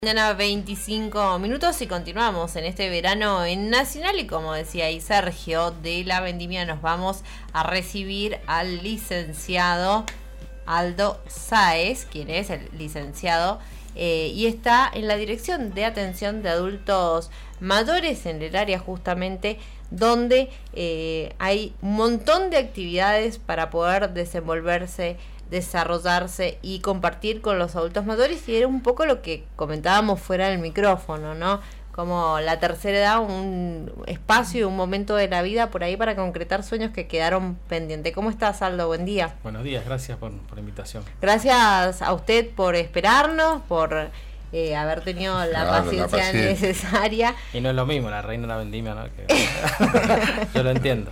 Mañana 25 minutos y continuamos en este verano en Nacional y como decía ahí Sergio de la Vendimia nos vamos a recibir al licenciado Aldo Sáez, quien es el licenciado y está en la Dirección de Atención de Adultos Mayores en el área justamente donde hay un montón de actividades para poder desenvolverse, desarrollarse y compartir con los adultos mayores, y era un poco lo que comentábamos fuera del micrófono, ¿no? Como la tercera edad, un espacio y un momento de la vida por ahí para concretar sueños que quedaron pendientes. ¿Cómo estás, Aldo? Buen día. Buenos días, gracias por la invitación. Gracias a usted por esperarnos, por haber tenido la paciencia necesaria. Y no es lo mismo, la reina de la vendimia, ¿no? Que, yo lo entiendo.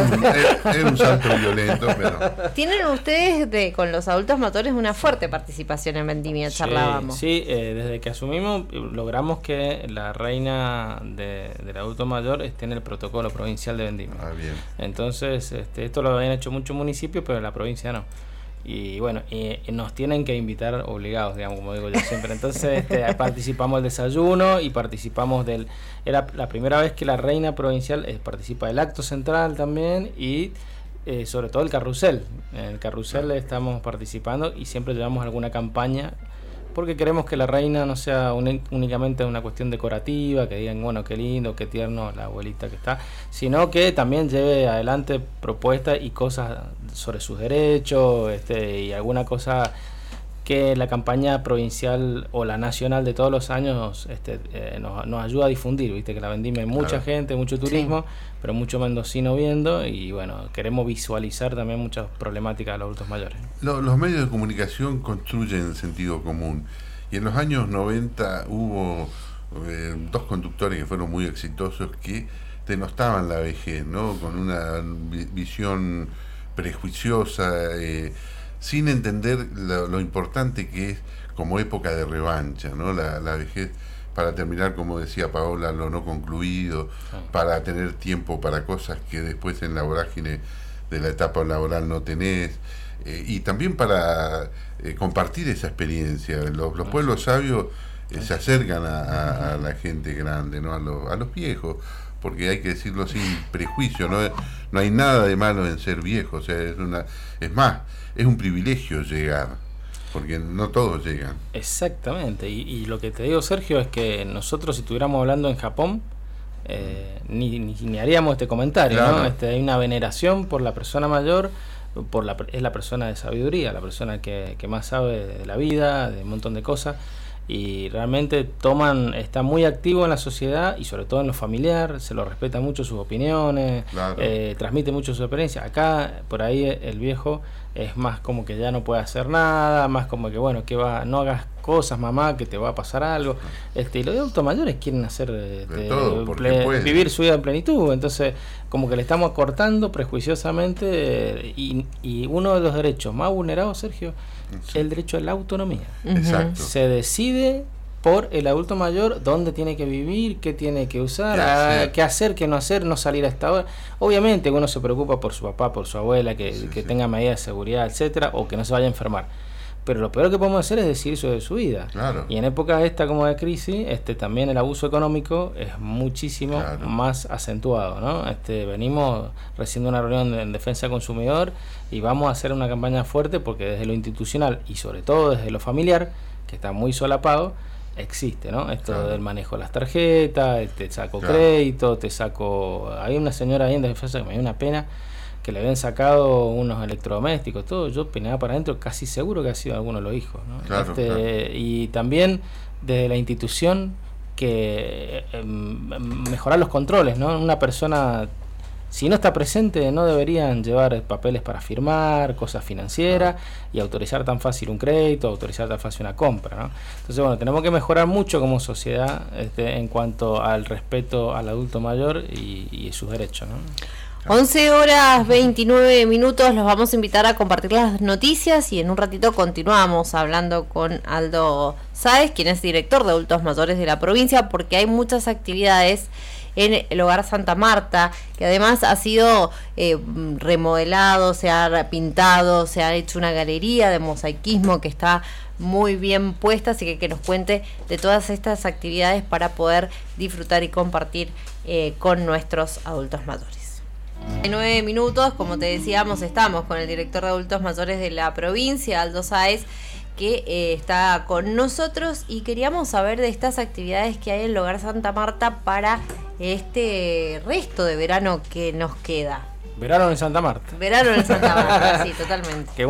Es un salto violento, pero... Tienen ustedes con los adultos mayores una fuerte participación en vendimia, charlábamos. Sí, desde que asumimos logramos que la reina del adulto mayor esté en el protocolo provincial de vendimia. Ah, bien. Entonces, esto lo habían hecho muchos municipios, pero la provincia no. Y bueno, nos tienen que invitar obligados, digamos, como digo yo siempre. Entonces participamos del desayuno y participamos era la primera vez que la reina provincial participa del acto central también y sobre todo el carrusel. En el carrusel estamos participando y siempre llevamos alguna campaña porque queremos que la reina no sea únicamente una cuestión decorativa, que digan, bueno, qué lindo, qué tierno la abuelita que está, sino que también lleve adelante propuestas y cosas sobre sus derechos, y alguna cosa que la campaña provincial o la nacional de todos los años nos ayuda a difundir, viste que la vendimia hay mucha gente, mucho turismo, sí, pero mucho mendocino viendo y bueno, queremos visualizar también muchas problemáticas de los adultos mayores. Los medios de comunicación construyen sentido común y en los años 90 hubo dos conductores que fueron muy exitosos que denostaban la vejez, ¿no? Con una visión prejuiciosa, sin entender lo importante que es como época de revancha, ¿no? La vejez, para terminar, como decía Paola, lo no concluido, para tener tiempo para cosas que después en la vorágine de la etapa laboral no tenés, y también para compartir esa experiencia. Los pueblos sabios se acercan a la gente grande, ¿no? A los viejos, porque hay que decirlo sin prejuicio, no hay nada de malo en ser viejo, o sea, es más, es un privilegio llegar, porque no todos llegan. Exactamente, y lo que te digo, Sergio, es que nosotros si estuviéramos hablando en Japón, ni haríamos este comentario, claro, ¿no? Hay una veneración por la persona mayor, es la persona de sabiduría, la persona que más sabe de la vida, de un montón de cosas, y realmente está muy activo en la sociedad y sobre todo en lo familiar, se lo respeta mucho sus opiniones, claro, transmite mucho su experiencia. Acá por ahí el viejo es más como que ya no puede hacer nada, más como que bueno, no hagas cosas, mamá, que te va a pasar algo. Y los adultos mayores quieren hacer vivir su vida en plenitud, entonces como que le estamos cortando prejuiciosamente y uno de los derechos más vulnerados, Sergio, sí, el derecho a la autonomía. Exacto. Se decide por el adulto mayor dónde tiene que vivir, qué tiene que usar, qué hacer, qué no hacer, no salir a esta hora. Obviamente uno se preocupa por su papá, por su abuela, que tenga medidas de seguridad, etcétera, o que no se vaya a enfermar. Pero lo peor que podemos hacer es decidir sobre su vida. Claro. Y en épocas como de crisis, también el abuso económico es muchísimo más acentuado, ¿no? Venimos recién de una reunión en defensa del consumidor y vamos a hacer una campaña fuerte porque desde lo institucional y sobre todo desde lo familiar, que está muy solapado, existe, ¿no? Esto del manejo de las tarjetas, te saco crédito, Hay una señora ahí en defensa que me dio una pena, que le habían sacado unos electrodomésticos, todo, yo peinaba para adentro, casi seguro que ha sido alguno de los hijos, ¿no? Claro. Y también desde la institución que mejorar los controles, ¿no? Una persona, si no está presente, no deberían llevar papeles para firmar, cosas financieras, y autorizar tan fácil un crédito, autorizar tan fácil una compra, ¿no? Entonces, bueno, tenemos que mejorar mucho como sociedad en cuanto al respeto al adulto mayor y sus derechos, ¿no? 11:29, los vamos a invitar a compartir las noticias y en un ratito continuamos hablando con Aldo Sáez, quien es director de adultos mayores de la provincia, porque hay muchas actividades en el Hogar Santa Marta, que además ha sido remodelado, se ha pintado, se ha hecho una galería de mosaicismo que está muy bien puesta, así que nos cuente de todas estas actividades para poder disfrutar y compartir con nuestros adultos mayores. En 9 minutos, como te decíamos, estamos con el director de adultos mayores de la provincia, Aldo Sáez, que está con nosotros, y queríamos saber de estas actividades que hay en el Hogar Santa Marta para este resto de verano que nos queda. Verano en Santa Marta. Verano en Santa Marta, sí, totalmente. Que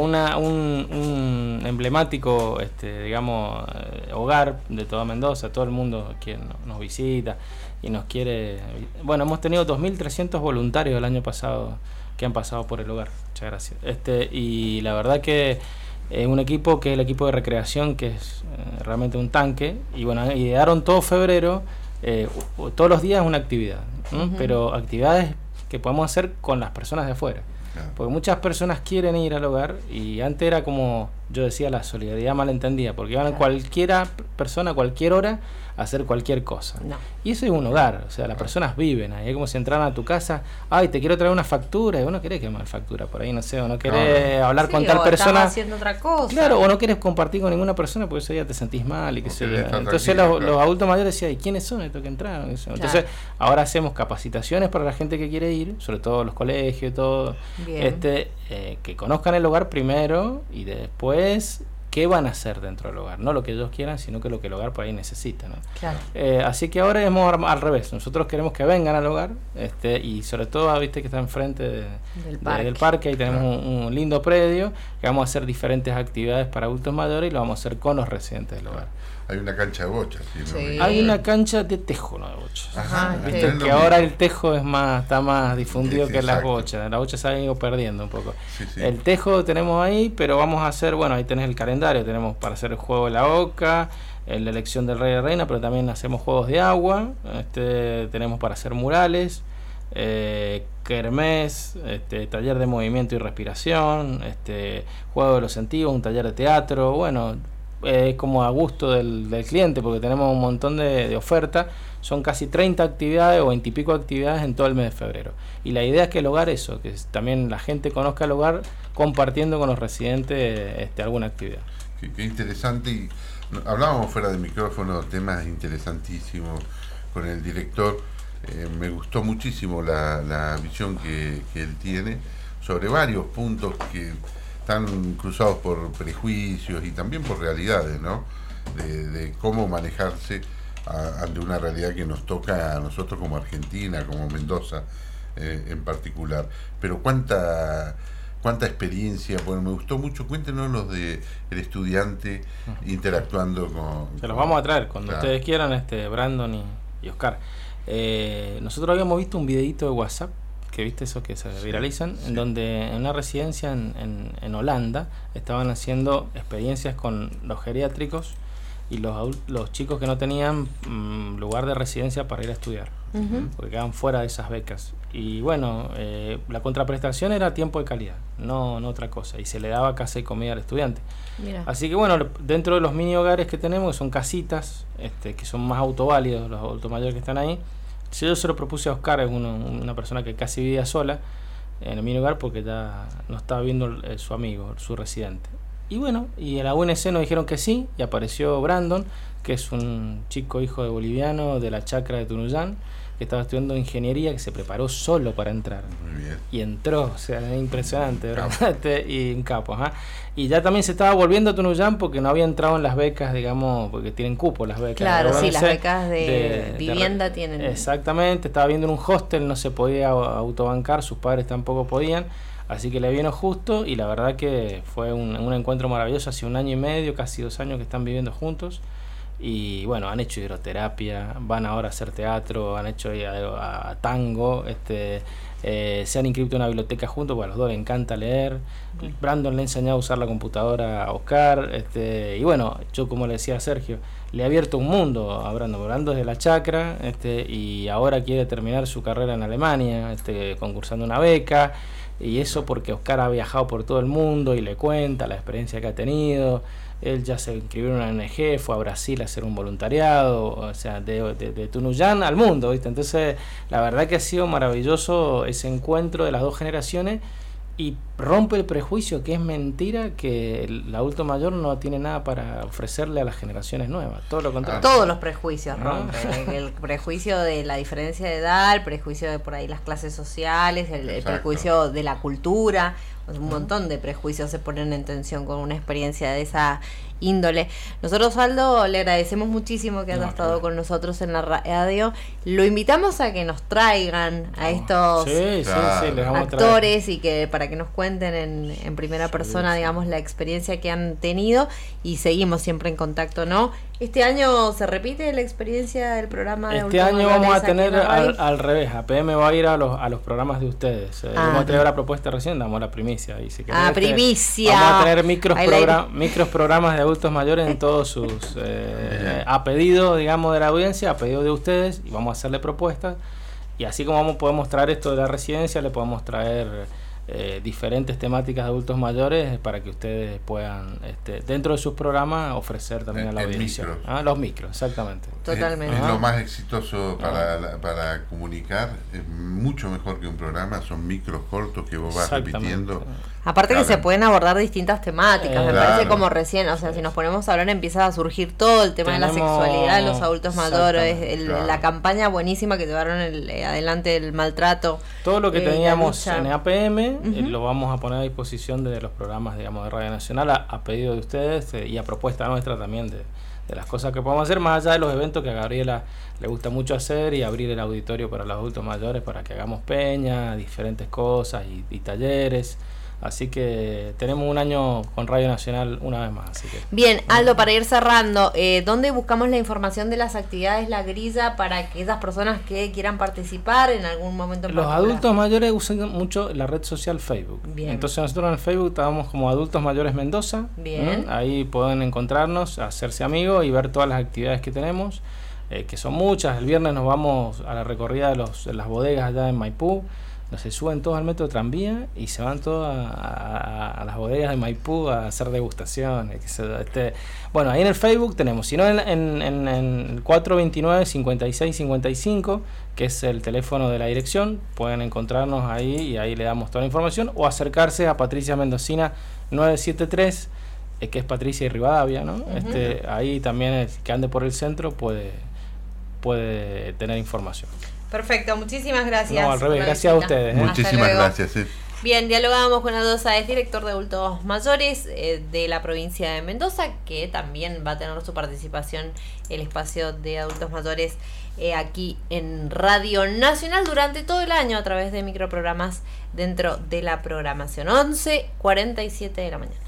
un emblemático, digamos, hogar de toda Mendoza, todo el mundo quien nos visita y nos quiere. Bueno, hemos tenido 2.300 voluntarios el año pasado que han pasado por el hogar. Muchas gracias. Y la verdad que un equipo que es el equipo de recreación, que es realmente un tanque, y bueno, idearon todo febrero, todos los días una actividad, ¿no? Pero actividades que podemos hacer con las personas de afuera. Claro. Porque muchas personas quieren ir al hogar, y antes era como yo decía, la solidaridad malentendida, porque iban cualquiera persona a cualquier hora a hacer cualquier cosa. No. Y eso es un hogar, o sea, las personas viven ahí. Es como si entraran a tu casa, ay, te quiero traer una factura, y vos no querés quemar factura por ahí, no sé, o no querés hablar con tal persona. Haciendo otra cosa. Claro, o no querés compartir con ninguna persona porque ese día te sentís mal y que se. Entonces los adultos mayores decían, ¿y quiénes son estos que entraron? Entonces, ahora hacemos capacitaciones para la gente que quiere ir, sobre todo los colegios y todo, que conozcan el hogar primero, y después qué van a hacer dentro del hogar, no lo que ellos quieran, sino que lo que el hogar por ahí necesita, ¿no? Claro. Así que ahora hemos al revés, nosotros queremos que vengan al hogar, y sobre todo, viste que está enfrente del parque, ahí tenemos un lindo predio, que vamos a hacer diferentes actividades para adultos mayores, y lo vamos a hacer con los residentes del hogar. Hay una cancha de bochas. Sí. Hay una cancha de tejo, no de bochas. Ajá, viste que ahora el tejo está más difundido que las bochas. Las bochas se han ido perdiendo un poco. Sí. El tejo tenemos ahí, pero vamos a hacer, bueno, ahí tenés el calendario, tenemos para hacer el juego de la oca, la elección del rey y reina, pero también hacemos juegos de agua, tenemos para hacer murales, kermés, taller de movimiento y respiración, juego de los sentidos, un taller de teatro, bueno, como a gusto del cliente, porque tenemos un montón de ofertas. Son casi 30 actividades o 20 y pico actividades en todo el mes de febrero, y la idea es que el hogar, que también la gente conozca el hogar compartiendo con los residentes alguna actividad. Qué interesante. Y hablábamos fuera de micrófono, temas interesantísimos con el director. Me gustó muchísimo la visión que él tiene sobre varios puntos que están cruzados por prejuicios y también por realidades, ¿no? De cómo manejarse ante una realidad que nos toca a nosotros como Argentina, como Mendoza en particular. Pero cuánta experiencia. Bueno, me gustó mucho. Cuéntenos los de el estudiante interactuando con. Se los vamos a traer cuando ustedes quieran, Brandon y Oscar. Nosotros habíamos visto un videito de WhatsApp, que viste esos que se viralizan, en donde en una residencia en Holanda estaban haciendo experiencias con los geriátricos y los chicos que no tenían lugar de residencia para ir a estudiar, porque quedaban fuera de esas becas. Y bueno, la contraprestación era tiempo de calidad, no otra cosa, y se le daba casa y comida al estudiante. Mira. Así que bueno, dentro de los mini hogares que tenemos, que son casitas, que son más autoválidos, los adultos mayores que están ahí, yo se lo propuse a Oscar, es una persona que casi vivía sola en el mini hogar porque ya no estaba viendo su amigo, su residente. Y bueno, y en la UNC nos dijeron que sí, y apareció Brandon, que es un chico hijo de boliviano de la chacra de Tunuyán, que estaba estudiando ingeniería, que se preparó solo para entrar. Muy bien. Y entró, o sea, es impresionante, ¿verdad? Y un capo, ¿eh? Y ya también se estaba volviendo a Tunuyán porque no había entrado en las becas, digamos, porque tienen cupo las becas. Claro, sí, las becas de vivienda tienen. Exactamente, estaba viendo en un hostel, no se podía autobancar, sus padres tampoco podían, así que le vino justo, y la verdad que fue un encuentro maravilloso. Hace 1 año y medio, casi 2 años que están viviendo juntos. Y bueno, han hecho hidroterapia, van ahora a hacer teatro, han hecho a tango, se han inscrito en una biblioteca juntos, porque a los dos les encanta leer. Brandon le ha enseñado a usar la computadora a Oscar, y bueno, yo, como le decía a Sergio, le he abierto un mundo a Brandon. Brandon es de la chacra, y ahora quiere terminar su carrera en Alemania, concursando una beca, y eso porque Oscar ha viajado por todo el mundo y le cuenta la experiencia que ha tenido. Él ya se inscribió en una ONG, fue a Brasil a hacer un voluntariado, o sea, de Tunuyán al mundo, ¿viste? Entonces, la verdad que ha sido maravilloso ese encuentro de las dos generaciones, y rompe el prejuicio que es mentira que el adulto mayor no tiene nada para ofrecerle a las generaciones nuevas, todo lo contrario. Todos los prejuicios rompen, el prejuicio de la diferencia de edad, el prejuicio de por ahí las clases sociales, el prejuicio de la cultura, un montón de prejuicios se ponen en tensión con una experiencia de esa índole. Nosotros, Aldo, le agradecemos muchísimo que haya estado con nosotros en la radio. Lo invitamos a que nos traigan a estos les vamos actores y que para que nos cuenten en primera persona, digamos, la experiencia que han tenido, y seguimos siempre en contacto, ¿no? Este año se repite la experiencia del programa de Este año vamos a tener al revés, APM va a ir a los programas de ustedes. Vamos a tener la propuesta recién, damos la primicia. Y si querés, primicia. Vamos a tener micros programas de adultos mayores en todos sus a pedido, digamos, de la audiencia, a pedido de ustedes, y vamos a hacerle propuestas. Y así como podemos traer esto de la residencia, le podemos traer diferentes temáticas de adultos mayores para que ustedes puedan, dentro de sus programas, ofrecer también a la audiencia. Los micros, exactamente. Totalmente. Es lo más exitoso para comunicar, es mucho mejor que un programa, son micros cortos que vos vas repitiendo. Aparte que se pueden abordar distintas temáticas, me parece, como recién, o sea, si nos ponemos a hablar empieza a surgir todo el tema de la sexualidad de los adultos mayores, la campaña buenísima que llevaron adelante, el maltrato. Todo lo que teníamos en APM lo vamos a poner a disposición de los programas, digamos, de Radio Nacional a pedido de ustedes y a propuesta nuestra también de las cosas que podemos hacer, más allá de los eventos que a Gabriela le gusta mucho hacer, y abrir el auditorio para los adultos mayores para que hagamos peña, diferentes cosas y talleres. Así que tenemos un año con Radio Nacional una vez más. Así que, bien, Aldo, para ir cerrando, ¿dónde buscamos la información de las actividades La Grilla para aquellas personas que quieran participar en algún momento en particular? Los adultos mayores usan mucho la red social Facebook. Bien. Entonces nosotros en el Facebook estamos como Adultos Mayores Mendoza. Bien. Ahí pueden encontrarnos, hacerse amigos y ver todas las actividades que tenemos, que son muchas. El viernes nos vamos a la recorrida de las bodegas allá en Maipú. Se suben todos al metro Tranvía y se van todos a las bodegas de Maipú a hacer degustaciones. Bueno, ahí en el Facebook tenemos, si no en el 429-5655, que es el teléfono de la dirección, pueden encontrarnos ahí y ahí le damos toda la información, o acercarse a Patricia Mendocina 973, que es Patricia y Rivadavia, ¿no? Ahí también el que ande por el centro puede tener información. Perfecto, muchísimas gracias. No, al revés, gracias a ustedes. Muchísimas gracias. Bien, dialogábamos con Aldo Sáez, director de adultos mayores de la provincia de Mendoza, que también va a tener su participación el espacio de adultos mayores aquí en Radio Nacional durante todo el año a través de microprogramas dentro de la programación. 11:47 de la mañana.